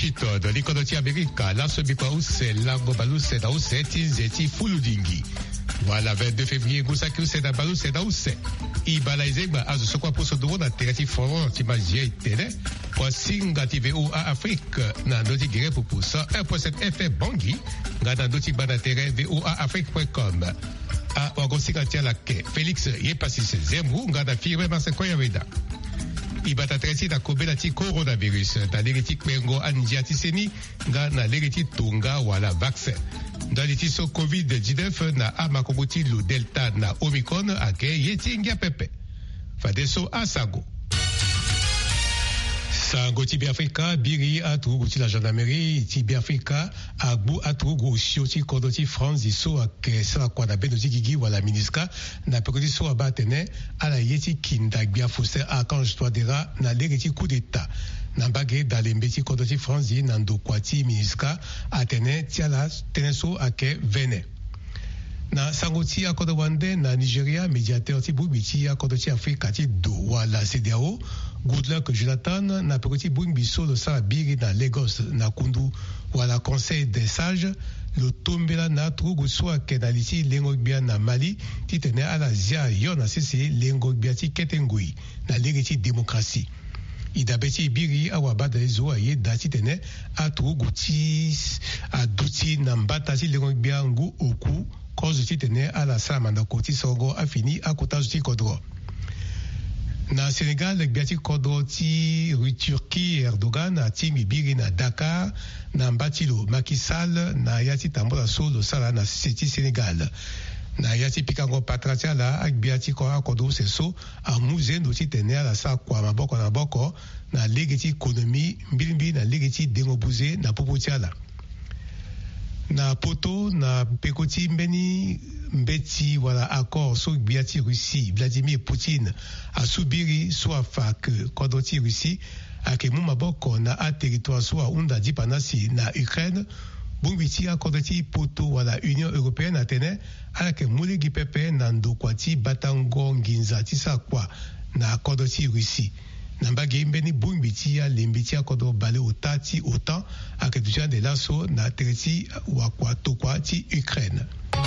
Washington, l'Économie Américaine, la Sobipaouse, la Gobalousse, Daouse, Tinzeti, Fuludingi. Voilà, 22 février, Goussaki, c'est d'Abalou, c'est Daouse. Ibalaise, à ce quoi pour ce droit d'intérêt fort, Timagia, Télé, pour Singati VOA Afrique, dans notre guerre pour ça, 1.7 FM Bangui, dans notre d'intérêt VOA Afrique.com. À Ouagosikatia la quai, Félix, yé passé ses Zemrou, dans la firme, Marseille Koyaveda. Ibata traité da kobelati coronavirus dans l'hérétique Mengo Andiatiseni dans l'hérétique Tonga wala vaccin dans l'étiso COVID-19 na amakobuti lo Delta na Omicron ake yetingia pepe fadeso asago Sango Tibi Africa, Biri Atrugu la gendarmerie, Tibi Africa, Agbu Atrugu, Shioti Kodoti France, Iso, Sala Kwada Benoji Gigi, Wala Miniska, na Pekoti So Abatene, Ala Yeti Kindag Bia Foster, Archange Toadera, na Lereti Coup d'État. Nambage, Dalembeti Kodoti France, Nando Kwati Miniska, Atene, Tiala, Teneso, Ake, Vene. Na Sangoti Akodowande, na Nigeria, médiateur Tibu Biti Akodoti Africa, Ti Do, Wala CDAO, Goodluck Jonathan na petit Bungbiso le Sarabiri na Lagos na Kundu wala Conseil des sages le tombela na trugu soit kenaliti lengogbia na Mali titene ala zia yona sisi lengogbia ti ketengui na leriti démocratie idabeti biri awabada zo aye dati tene atrugu ti aduti na mbata ti lengogbia ngu oku cause titene ala samanda koti sogo afini akota ti kodro. Na Sénégal, Biati Kodroti, Turquie, Erdogan, na Timi Biri na Dakar, na Mbatilo, Macky Sall, na Yati Tambola Solo Sala na Seti Sénégal. Na Yati Pikango Patratia la, ak Biati Kora Kodro Seso, a Mouze Noti Tene la Sa Kwa Maboko na Boko, na Legeti Konomi, Mbilimbi na Legeti Dengobuze na Popotiala. Na poto na pekoti mbeni mbeti wala accord so biati Russie Vladimir Poutine a subiri soit fak kodoti Russie ake mumaboko na a territoire soit unda dipanasi na Ukraine bungwiti a kodoti poto wala Union Européenne atene ake mulegi pepe na ndokwati batango nginza tisa kwa na kodoti Russie Nambage mbeni bungwiti ya lembiti ya kodo bale otati otan akeduja de laso na tereti wakwa tokwa ti Ukraine.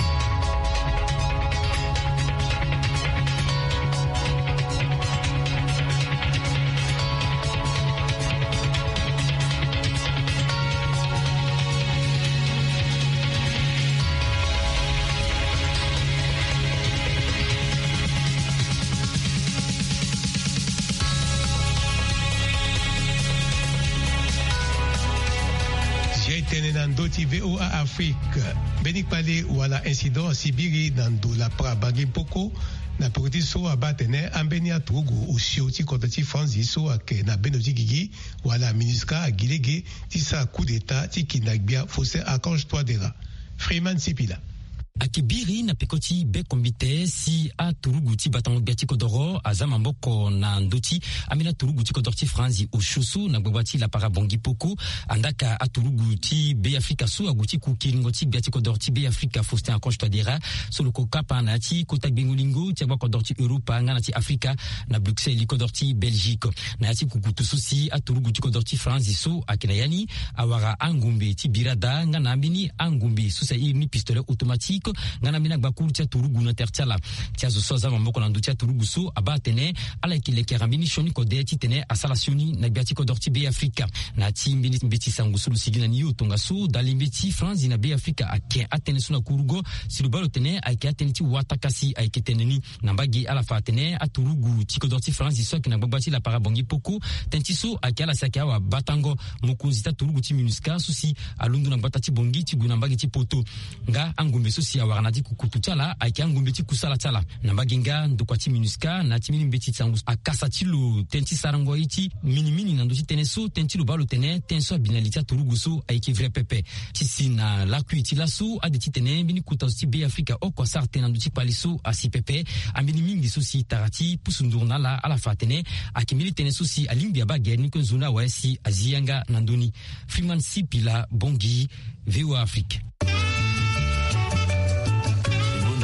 Doti VOA Afrique, Benik Pale wala incident Sibiri Nando la pra Bangim Poko, na Poti So abatene Ambenia Trugu ou Shioti Kodati France So ake na Benoji Gigi, wala Miniska a Gilege, Tisa coup d'État, Tiki Nagbia, Fosse Archange Toadera. Freeman Sipila. Akibiri na pekoti be kombite si a turuguti batango biati kodoro azama mboko na ndoti amina turuguti kodorti franzi oshusu na gbabati la parabongi poko andaka a turuguti be Afrika su aguti kukiringoti biati kodorti be Afrika Faustin Archange Toadera solo kokapa na ti kota bengulingo ti agba kodorti Europa ngana ti Afrika na Bruxelles kodorti Belgique na ti kukutu susi a turuguti kodorti franzi so akinayani awara angumbe ti birada ngana ambini angumbe susa ni pistolet automatique ngana mina gbakur tia turugu na tertiala tia zo soza mamboko na ndutia turugu so abatene ala kile kerambini shoni kode ti tene asalasioni na biati kodorti be Afrika na ti mbini mbeti sangusulu sigina niyo tonga so dalimbeti France na be Afrika ake atene suna kurugo silubalo tene ake atene ti watakasi ake teneni na mbagi ala fatene aturugu ti kodorti France so kina gbabati la parabongi poko tentiso ake ala saka wa batango mukunzi ta turugu ti minuska susi alundu na batati bongi ti guna mbagi ti poto nga angumbe susi ya warana di kukututala aiki angumbe ti kusala tala na baginga ndokwati minuska na ti mini mbeti tsangu akasa ti lo tenti sarango iti mini na ndo ti teneso tenti lo balo tene tenso binalita turuguso aiki vrai pepe ti si na lakui ti laso ade ti tene bini kuta ti be Afrika oko sarte na ndo ti paliso asi pepe ambini mingi so si tarati pusundurna la ala fatene akimili teneso si alimbi abage ni konzuna wa si azianga na ndoni Freeman Sipila Bongi VOA Afrique.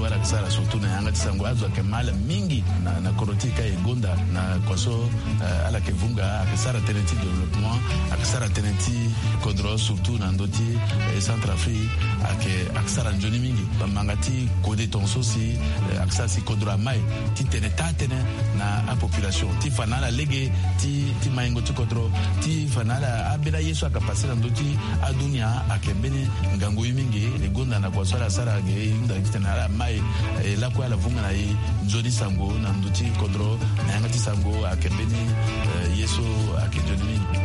bala ksara surtout na yanga tisango azwa ke mala mingi na korotika egonda na kwaso ala ke vunga aksara teneti développement aksara teneti kodro surtout na ndoti Centrafrique aksara njoni mingi bamangati kode tonso si aksara si kodro mai ti tene tatene na a population ti fanala lege ti maingo ti kodro ti fanala abela yesu akapasi na ndoti adunia akembeni ngango mingi egonda na kwaso sara ge inda kitana mai la kwa la vunga na njoni sango na ndoti kodro na yanga ti sango akembeni yesu akejoni mingi.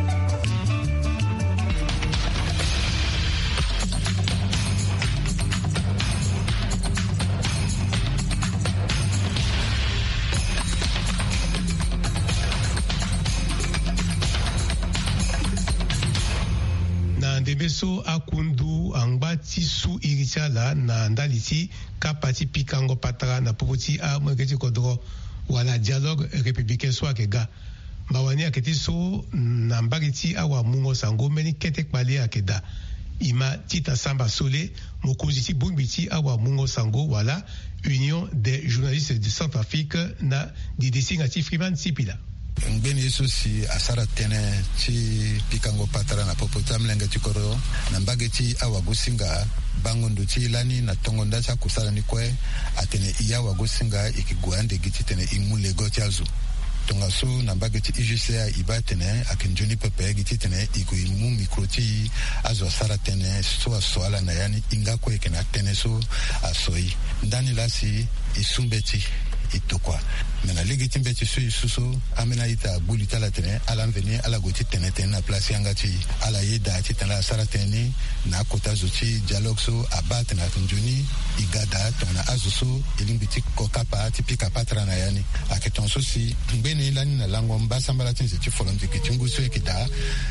Beso akundu angbati su irichala na ndaliti kapati pikango patara na popoti a mweketi kodro wala dialogue républicain soit kega mawani aketi so na mbagiti awa mungo sango meni kete kwale akeda ima tita samba sole mokoziti bumbiti awa mungo sango wala Union des journalistes de Centrafrique na DDC ngati Freeman Sipila ngbeni yesu si asara tene ti pikango patara na popota mlenge tikoro na mbageti awagusinga bangondo ti lani na tongonda cha kusala ni kwe atene iya wagusinga ikiguande giti tene imulego ti azu tonga so na mbageti IGCA ibatene akinjoni pepe giti tene iku imu mikroti azu asara tene so ala na yani inga kwe kena tene so asoi ndani lasi isumbeti itokwa mena legiti mbeti so isuso amena ita bulita la tene ala mveni ala goti tene na place yangati ala yeda ti tena sara tene na kota zoti dialogue so abat na tunjuni igada tona azuso elimbiti kokapa tipika patra na yani aketon so si mbeni lani na lango mbasambala tinzi ti folonti kitungu so ekida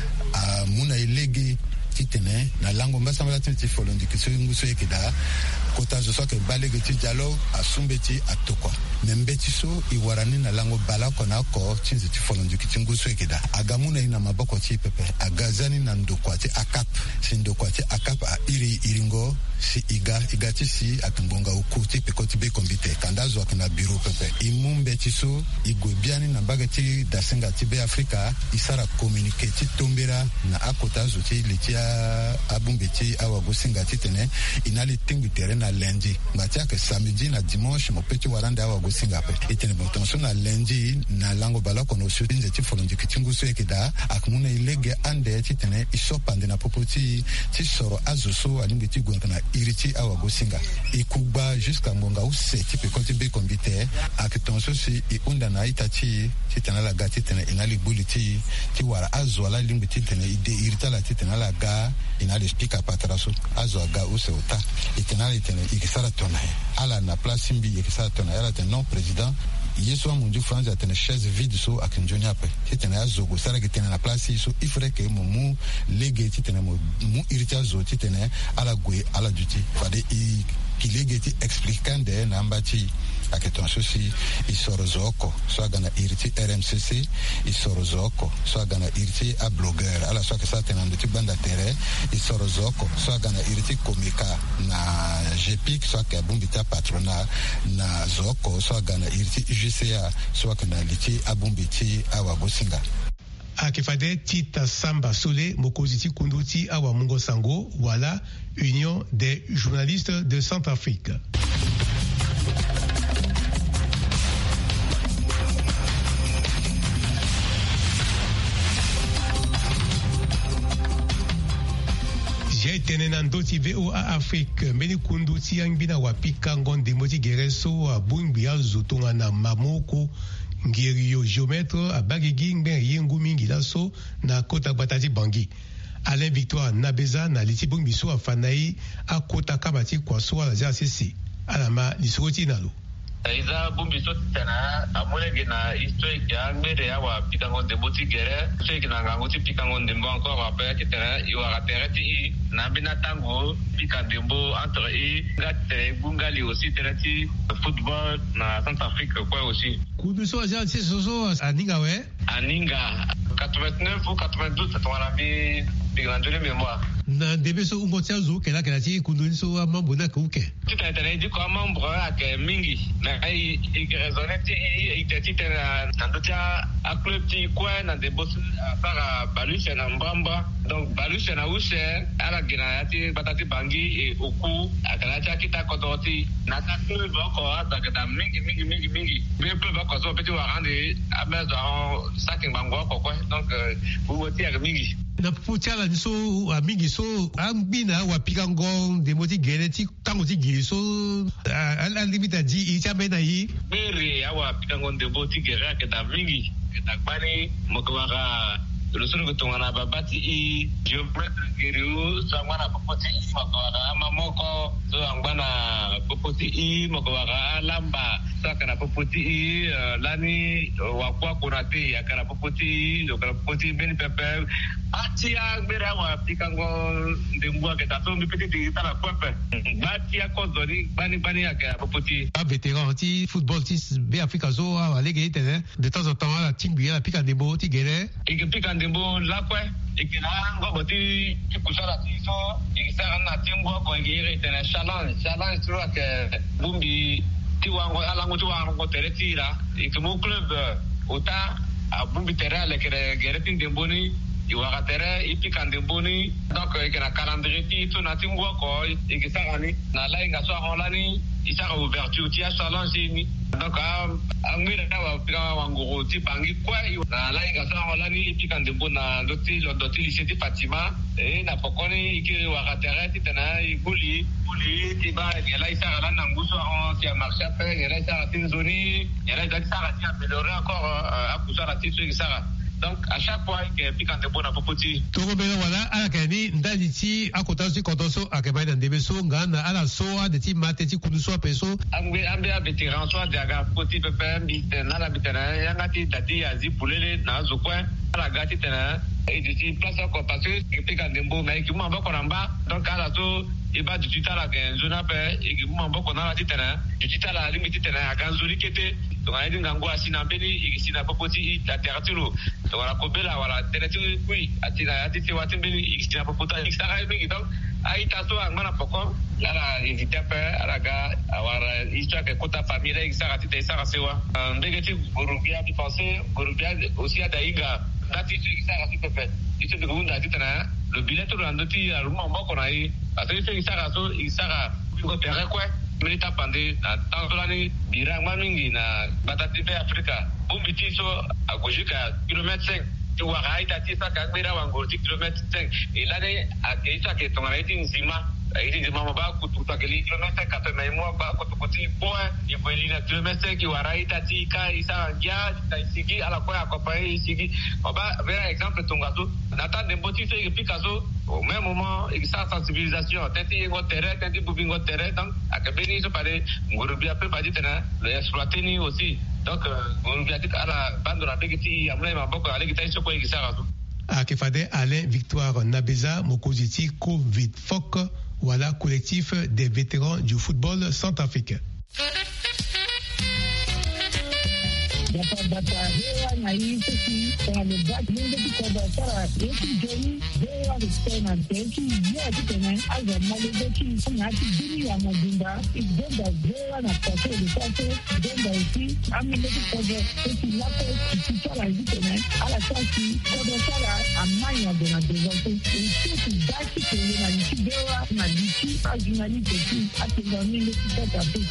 muna ilegi titene na lango mbasambala tinzi folonti kitungu so ekida kota zo so ke balege ti dialogue asumbeti atokwa membeti so iwarani na lango bala kona ko tinzi ti folondu kitingu so ekida agamuna ina maboko ti pepe agazani na ndokwa ti akap si ndokwa ti akap a iringo si iga ti si atumbonga uku ti pekoti be kombite kandazo akina bureau pepe imumbe ti so igwebiani na bagati dasinga ti be Afrika isara communiquer ti tombera na akota zo ti litia abumbe ti awagosinga ti tene inali tingu terrain na lundi ngatia ke samedi na dimanche mo peti waranda awagosinga pe itene bon so na lundi na lango bala kono so tinze ti folondu kitingu so ekida akmuna ilege ande ti tene isopande na popoti ti soro azuso alimbe ti gwankana iriti awagosinga ikugba jusqu'à monga ou seti pe konti be kombite akitonso si iunda na itati tena la gati tena inali buliti ti wara azwala limbe ti tena ide irita la tena la ga inali speaker patraso azwaga useuta itena ikisara tona ala na place mbi ikisara tona ala tena non président yesu amunju France a tena chaise vide so akinjoni ape tena azogo sara ki tena na place so ifre ke mu lege ti tena mu irita zo ti tena ala gwe ala duty fade ki lege ti explicande na mbati aketon sosi isorozoko so agana iriti RMCC isorozoko so agana iriti a blogger ala so ke sa tena ndoti banda tere isorozoko so agana iriti komika na GPIC so ke bumbita patrona na zoko so agana iriti IGCA so agana liti abumbiti awagosinga akifade tita samba sole mokoziti kunduti awa mungo sango wala Union des journalistes de Centrafrique. J'ai tenen ndoti VOA Afrique meni kunduti yangbina wapika ngonde moti gereso abungbi azutonga na mamoko ngiriyo géomètre abagigi ngben yengu mingi laso na kota batati bangi Alain Victoire Nabeza na litibung biso afanai akota kabati kwa soa la jasisi alama lisoti nalo iza bumbiso tana amulege na historique ya ngere ya wa pikango de botigere historique na ngango ti pikango de mbo encore rappel ki tana i wa rappel ti na bina tango pikandembo entre i ngate bungali aussi terati football na Centrafrique quoi aussi kubiso aja ti soso aninga we aninga 89 ou 92 ça tourne la vie de grande mémoire na debe so ungotia zo kela ti kundoni so mambo na kuke tita tena di ko membre ak mingi na ai raisonneti itati na ndotia a club ti kwa na de boss para balusha na mbamba donc balusha na ushe ala gina ati batati bangi e oku akala cha kita kodoti na ta club ko ata ka mingi be club ko so petit wa rendre a maison saking bango ko donc vous votiez avec mingi na puchala so mingi so ambina wa pikango de moti geneti tango ti giso al limita di ichame na yi bere awa pikango de moti gera ke da mingi ke da bani mokawara lo sunu kutungana babati i geometre geriu sangwana popoti mokawara mamoko so angwana popoti i mokawara lamba sakana popoti i lani wakwa kunati yakana popoti lokana popoti beni pepe atia bera wa pikango de mbwa ke tato mi petit tala pepe batia kozori bani yakana popoti a vétéran ti football ti be Africa zo a lege tene de temps en temps la tingbi la pikandebo ti gere et pikandebo la quoi et que là on ti kusala ti so ikisara na timbo ko gere tene challenge sur que bumbi ti wango alango ti wango teretira et que mon club ota a bumbi terale que gere tin demboni iwaka tere ipikandemboni donc que na calendrier ti to na timbo ko ikisara ni na la inga so holani isaka ouverture ti challenge ni donc angwira wa pika wangoro ti bangi kwa na la inga so holani ipikandembona ndoti lycée ti Fatima e na pokoni iki waka tere ti tena iguli ti ba yela isaka la nanguso on ti a marché après yela isaka ti zoni yela isaka ti améliorer encore à kusala ti so isaka. Donc à chaque fois que pikandebo na popoti toko bela wala ala kani ndali ti akota si kotoso akeba na ndebe so ngana ala so de ti mate ti kunuso peso ambe a vétéran so de aga poti pepe mbi na la bitana yanga ti tati azi pulele na zokwa ala gati tena et de place ko parce que pikandebo mais ki mo ba namba donc ala to iba du tutala ke zona pe e ki mo ba na la ti tena du tutala limiti tena akanzuri kete donc ali ngango asina beni isina popoti tateratulo donc ala kobela wala teneti kui atina ati wati beni isina popota isara beni donc ai taso angana poko ala invité pe ala ga awara histoire que kota famille isara ti isara sewa ndegeti gorubia bi penser gorubia aussi adaiga dati isara ti pepe itu de gunda ti tana le billet to andoti aruma mboko na yi parce que isara so isara ko tere quoi milita pande na tanzolani bira mingi na batati pe Afrika bumbiti so agojika kilomètre 5 tu waka ita ti saka bira wangorti kilomètre 5 et là ne akisa ke tongana iti nzima iti nzima ba kututa ke kilomètre 4 na mo ba kututi point il faut lina kilomètre 5 wara ita ti ka isa ngia ta isigi ala kwa akopai isigi ba vera exemple tongato nata de mboti se Picasso au même moment il sa sensibilisation tenti ngo terrain tenti bubingo terrain donc akabeni so pare ngurubia pe badi tena le exploiter ni aussi donc ngurubia ti ala bando na begiti amle maboko ale kita iso ko ikisara so akefade Alain Victoire Nabeza mokoziti Covid Fok wala collectif des vétérans du football centrafricain. Data hewa na hii kwa mbaki ndio kwa sara yetu jeni hewa tena teki yeye tena aza malezi na dini ya mabunda igenda hewa na pate de pate denda usi amile kwa teki lapo kitala tena ala sasi kwa sara amanya de na dezote usiku baki kwenye na hewa na diki ajinali teki atengani kwa tatu.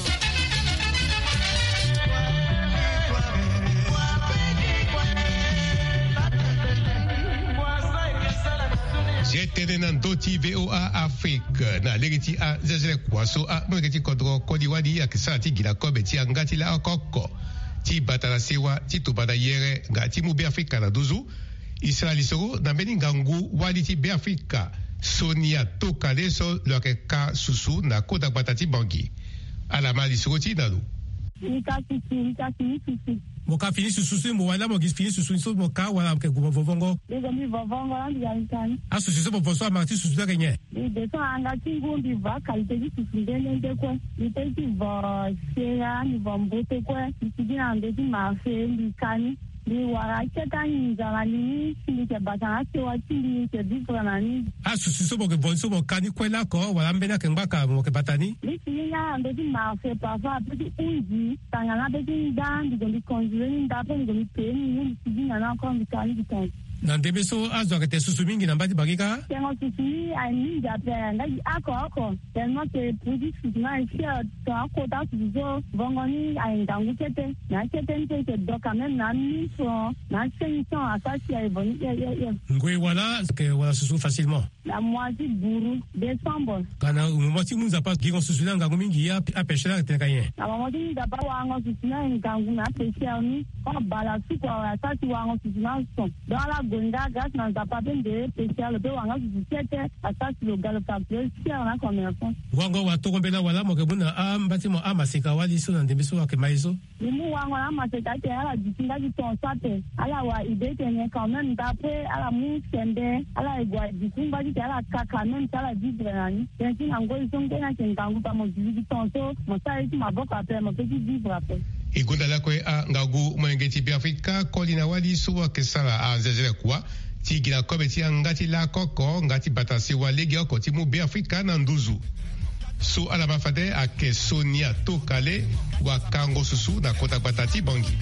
J'étais dans Doti VOA Afrique na legiti a zezele kwaso a mweketi kodro kodi wadi akisa ti gila kobe ti angati la akoko ti batala sewa ti tobada yere ngati mu be Afrika na duzu Israeli soro na beni ngangu wadi ti be Afrika Sonia Tokale so loke ka susu na koda batati bangi ala mali soro ti dalu Moka fini susu mo wala mo gis fini susu so moka wala ke go vovongo. Ego mi vovongo andi yankan. Asu susu bo so amati susu da kenye. De so anga tingundi va kalite di susu ndende kwa. Ni teki va shea ni va mbote kwa. Ni ande di mafe ndi kani. ni wara ketani zamani ni ke batana se wati ni ke bifranani susu so boke bonso bokani kwela ko wala mbena ke mbaka mo ke batani ni sinya ndo di marché parfois petit uji tangana petit dan di conjurer ndapo ni peni ni sinya na ko mikani di na ndebeso azwa kete susu mingi na mbadi bakika tengo susu ani jape na ako tellement que produit na cher to akota susu vongoni aindangu kete na kete nte do quand même na 1000 francs na 500 asasi ya boni ngwe wala que wala susu facilement la moitié buru décembre kana umoti munza pas gigon susu na ngangu mingi ya apeshela te kayen na moti munza pa wango susu na ngangu na apeshela ni ko bala su ko asasi wango susu na so dans la gonda gas na zapape de spécial pe wanga zitete asasi lo galo papier sia na commerçant wango wa to kombela wala mo ke buna mbati mo amasika wali so na ndebeso wa ke maizo mu wango na masika te ala ditinga di ton sate ala wa ide tenye quand même d'après ala mu sende ala igwa ditinga di ala kaka même ala vivre nani tenzi nango isonge na kengangu pa mo di ton so mo sai ti maboko après mo petit vivre après igonda lakwe a ngagu mwengeti bi Afrika kolina wali suwa kesala a zezele kwa ti gina kobe ti ngati la koko ngati batasi wa legi oko ti mu bi Afrika na nduzu so ala mafade a ke Sonia Tokale wa kango susu na kota batati bongi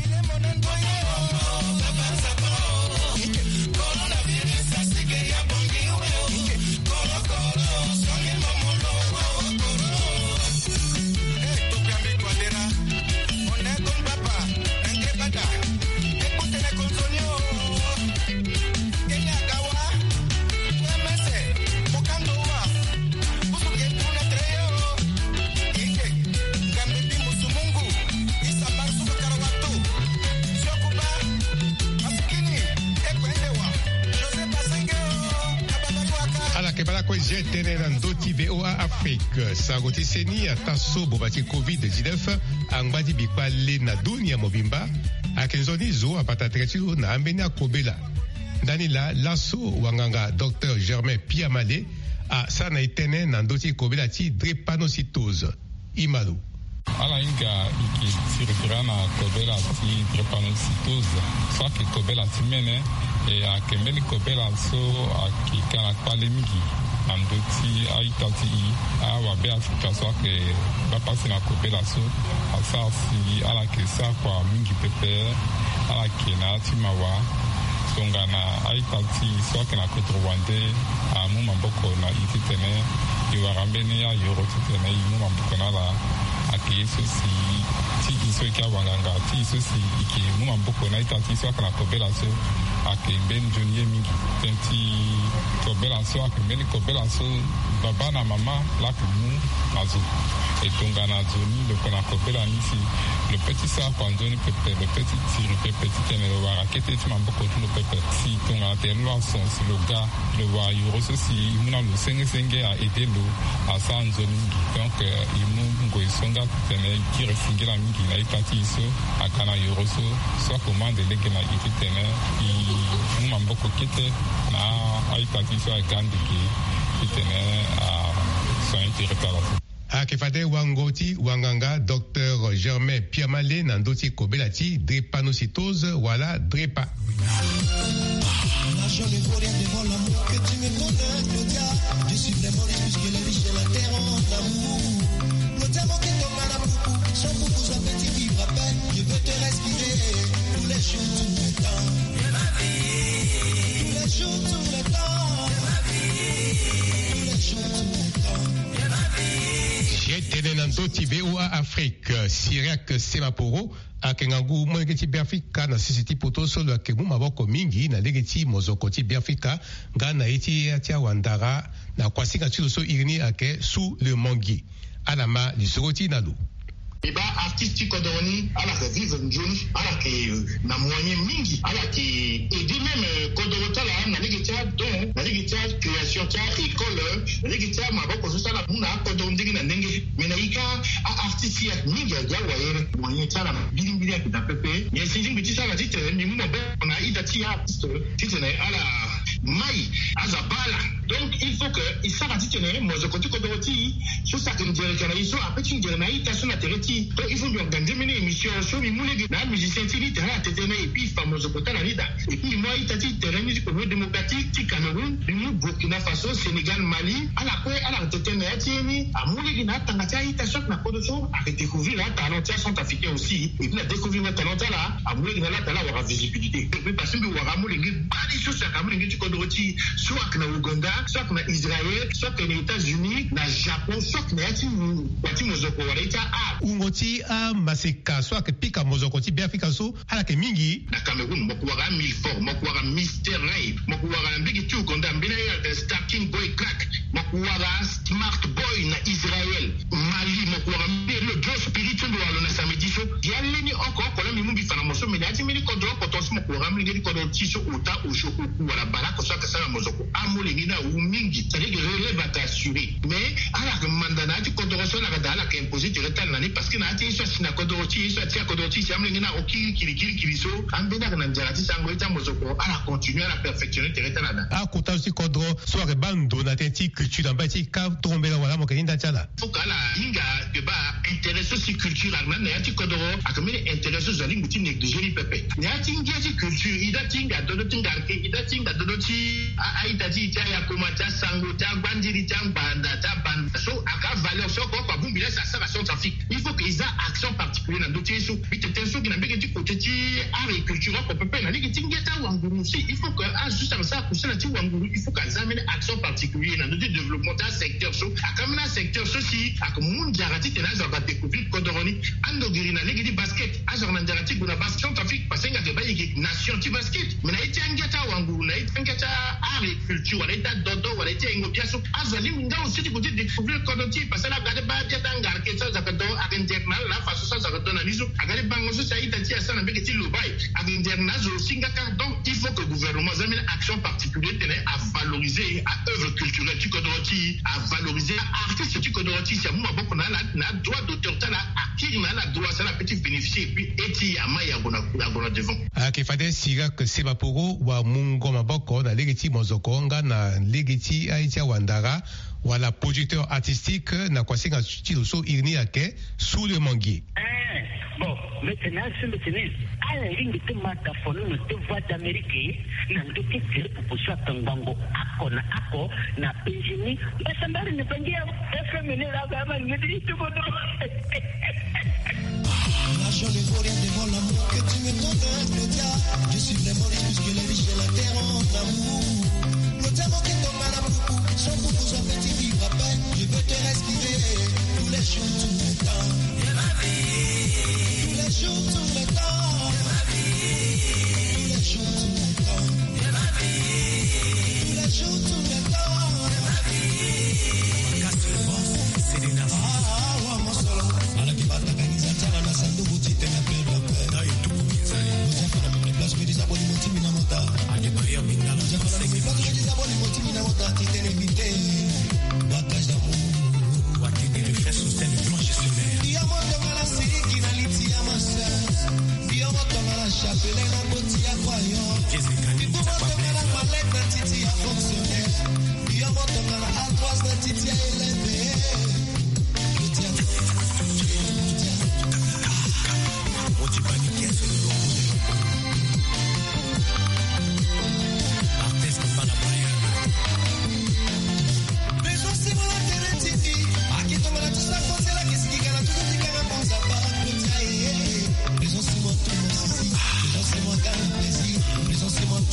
Ndoti VOA Afrique sagoti seni ataso bobati COVID-19 angbadi bikwale na dunia mobimba akenzoni zo apata tretiro na ambeni akobela ndani la laso wanganga Dr Germain Piamale a sana itene na ndoti kobela ti drépanocytose imalu ala inga iki sirikira na kobela ti drépanocytose soit que kobela ti mene e akembeli kobela so akikana kwale mingi andoti aitati awa be Afrika so ke bapasi na kobela so asasi ala ke sa kwa mingi pepe ala ke na timawa songa na aitati so ke na kotrowande amu mamboko na ititene iwarambene ya yoro titene imu mamboko na la ake so si ti iso ke wanganga ti iso si iki mu mamboko na itati so ke na kobela so ake ben jonye mingi tenti kobela so ake meni kobela so baba na mama la ke mu azo etonga na zoni le kona kobela nisi le petit sa panzoni pepe le petit tiri pepe titene le wara kete ti mamboko tu le pepe si tonga te lo son si le ga le wa yoro so si imuna lo senge a aider lo a sa nzoni donc imu ngo isonga tene kire singela mingi na itati so akana yoro so commande lege na ititene i mamboko kete na aitati so agandiki itene a so interpela akefade wangoti wanganga Dr Germain Piamale na ndoti kobela ti drépanocytose wala DREPA. Ndoti VOA Afrique Siriak Semaporo akengangu mwengeti Biafrika na sisiti poto solo akemu maboko mingi na legeti mozokoti Biafrika ngana eti atia wandara na kwasinga chiloso irini ake sous le mongi alama lisogoti nalu eba artiste kodoni ala ke vive njoni ala ke na moyen mingi ala ke aider même kodorota la na ligitia don na ligitia création ta école ligitia maboko so sala muna kodon digi na ndenge menaika artiste ya mingi ya wayere moyen tala bilimbili ya pepe ya sinjing biti sala tite ni muna be na idati artiste tite na ala mai azabala Donc il faut que il s'arrête tenir moi je continue kodoroti sur ça que nous dirait qu'il y a après tu dirais naï ta son atterreti donc il faut bien organiser une émission sur les moulins na musicien tini terrain téténé et puis fameux kota la nida et puis moi il t'a dit terrain musique au démocratique ti Cameroun du Burkina Faso Sénégal Mali à la téténé tieni à moulin na tangata ita choc na kodoso a découvrir la talent centrafricain aussi et puis a découvrir le talent là à moulin na tala wa visibilité et puis parce que wa moulin ba des choses à Cameroun tu kodoroti soit na Ouganda soit na Israël soit na États-Unis na Japon soit na wati mozoko walaita ungoti maseka soit que pika mozoko ti Afrika so ala ke mingi na Cameroun mokuwara Milford mokuwara Mr. Ray mokuwara mbigi tu Uganda mbina ya Starking Boy Crack mokuwara Smart Boy na Israël Mali mokuwara le Joe Spirit ndo walo na samedi so yaleni encore kola mimumbi fana moso melati mili kodro kotosi mokuwara mlingi kodro tiso uta ushoku wala balako soit que ça mozoko amolengi na umingi c'est-à-dire que relève à t'assurer mais ala que mandana ti kodro so la dala que imposer directement nani parce que na ti so sina kodro ti so ti kodro ti amlengi na oki kiri so ambena na njarati sango ita mozoko ala continuer à la perfectionner directement na a kota aussi kodro so que bando na tenti culture dans bati ka tomber wala mo kenda tala faut kala inga que ba intéresse aussi culturel na ti kodro akamene intéresse zali muti négliger pepe na ti ngati culture ida tinga dodo tinga ke ida tinga dodo ti aida ti ya komata sango ta bandiri ta banda ta banda so aka valeur so ko bumbi la ça scientifique il faut qu'ils aient action particulière dans d'autres so bitete so ki na mbeki ti côté ti agriculture ko pepe na liki tinga ta wanguru si il faut que juste ça pour ça ti wanguru il faut qu'ils amènent action particulière dans d'autres développement ta secteur so akamena secteur so si akamun jarati tena zo ba découvrir kodoroni andogiri na liki di basket azor na jarati guna basket scientifique parce que ngake ba yiki nation ti basket mais na iti angeta wanguru na iti angeta agriculture wala ita dodo wala ita ingopia so azali minga aussi ti côté découvrir kodoti parce que la gade ba jata ngarke so zakato agenternal la façon so zakato na niso agade bango so sai ita ti asana mbeke ti lobai agenternal zo singaka donc il faut que le gouvernement amène action particulière à valoriser à œuvre culturelle tu kodoti à valoriser artiste tu kodoti c'est moi beaucoup na droit d'auteur ta la akir na la droit ça la petit bénéficier et puis eti amaya gona devant ke fade siga que seba poro wa mungo maboko na legiti mozokonga na legiti aitia wandara wala producteur artistique na kwasinga stilo so irni ake sous le manguier bon maintenant c'est maintenant à la ligne de mataphone de voix d'Amérique na ndoki tele proposition tangango akona ako na penjini basambari ne pangia FM ne la kama ngidi tu bodo l'argent ne vaut rien devant l'amour que tu me donnes Claudia je suis vraiment riche puisque les riches de la terre en amour Claudia mon qui tombe à la poupou son poupou son petit vivre à peine je veux te respirer tous les jours tout le temps de ma vie tous les jours tout le temps de ma vie tous les jours tout le temps de ma vie tous les jours tout le temps de ma vie c'est des nazis wa mon solo ala qui va t'organiser tala na sanduku tena pedo na itu kunzai uzafana mimi plus me disaboli motimi na mota ade maria mingala uzafana mimi plus me disaboli motimi na mota titene bite bagage d'amour watini le fait soutien du gestionnaire diamoto ngala siki na liti ya masa diamoto ngala chapele na boti ya kwayo diamoto ngala malek na titi ya fonctionnaire diamoto ngala artoise na titi ya eleve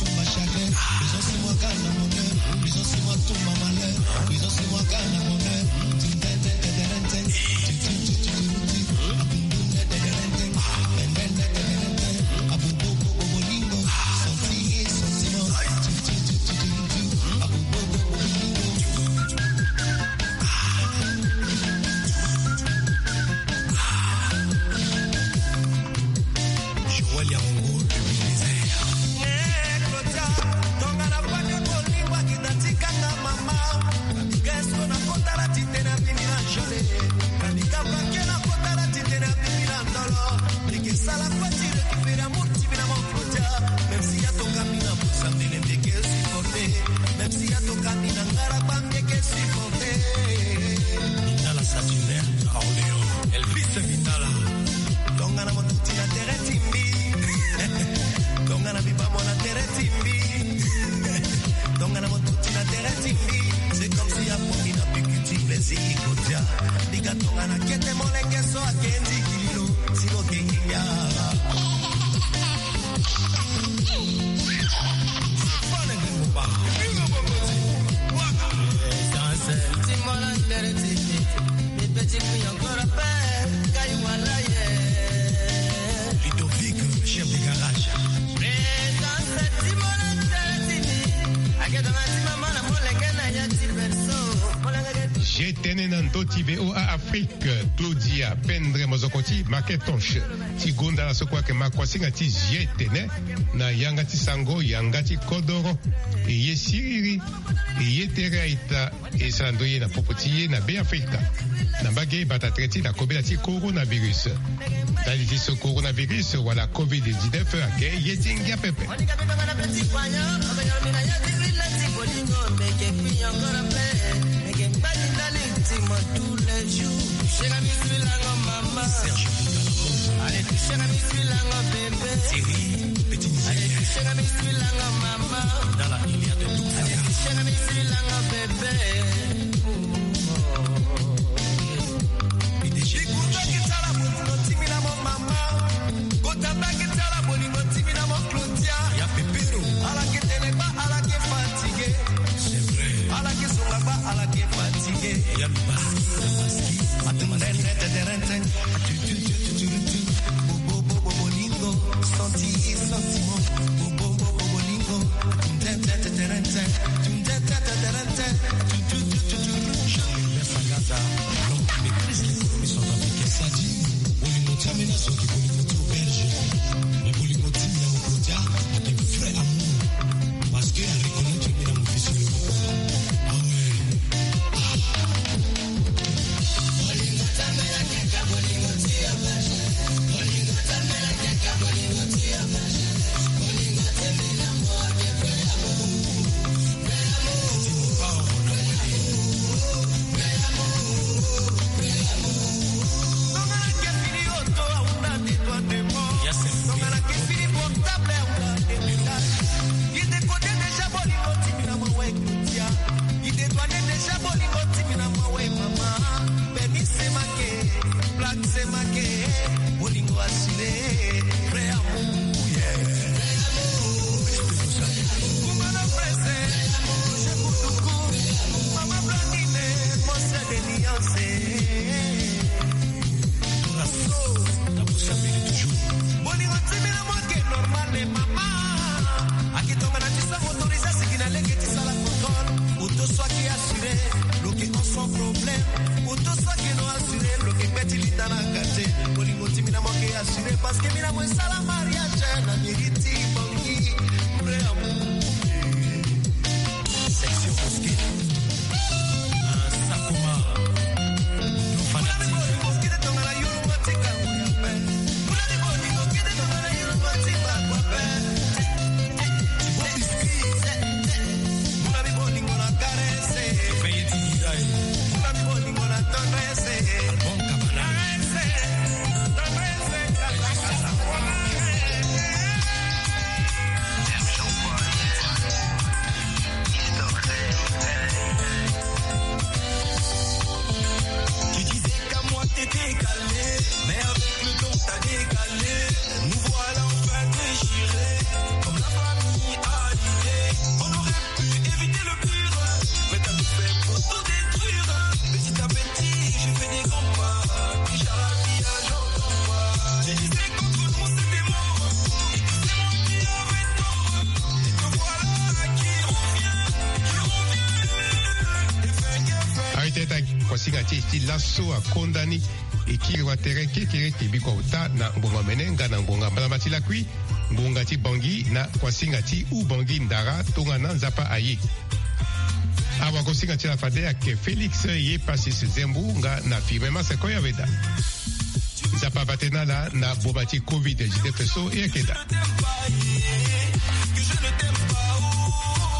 Please don't see my gun, jetene na ndoti VOA Afrique Claudia Pendre Mozokoti Maketonche ti gonda la sokwa ke makwasinga ti jetene na yanga ti sango yanga ti kodoro ye siriri ye tereita e sandoye na popotiye na be Afrika na bage batatreti na kobela ti coronavirus dali ti so coronavirus wala COVID-19 ake ye tingia pepe ti lasso a kondani e kiri watere kekere tebi kwa uta na mbonga menenga na mbonga mbalamba ti lakui mbonga ti bangi na kwasinga ti u bangi ndara tonga na nzapa aye awa kosinga ti la fade ake Felix ye Pasis Zembu nga na firmema sekoya veda nzapa batena la na boba ti COVID-19 so e akeda